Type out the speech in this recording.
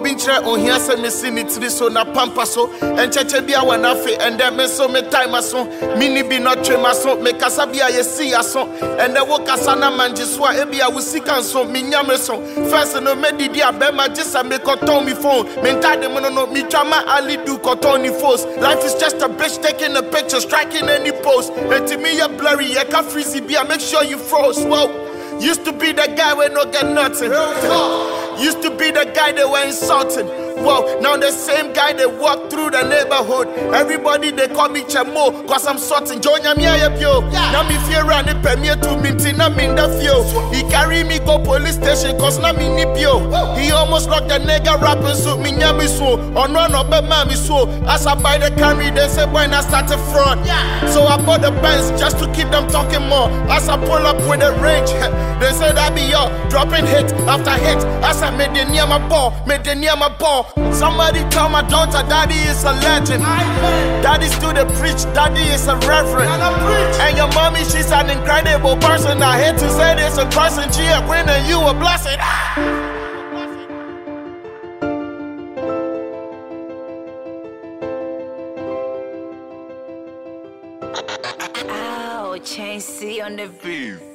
bintre on here say me see it tiri so na pampa so encheche bia wana fe and then me so me time so mini be not trema so me kasa bia ye see aso and then wo kasa na manje so e bia wo sika so me nyame so first no me didi abema just me koton me phone me ntade me no me twama ali do koton ni force life is just a bitch taking a picture striking any post and to me you blurry you can freezy bia make sure you froze. Whoa, used to be the guy where no get nothing. Used to be the guy that were insulting. Whoa, now the same guy that walk through the neighborhood. Everybody they call me Chamo, cause I'm sorting. Jonya me yo. Now me fear around the premier to minty, na min the fio. He carry me go police station, cause na me nip yo. He almost locked the nigga rapping so me nyami so. On run up a mammy so. As I buy the Camry, they say when I start to fraud. So I bought the Benz just to keep them talking more. As I pull up with the range, they say that be yo. Dropping hit after hit. As I made the near my ball. Somebody tell my daughter daddy is a legend. Daddy still the preach, daddy is a reverend. And your mommy, she's an incredible person. I hate to say this in person, she a queen and you a blessing. Ow, Chain C on the beat.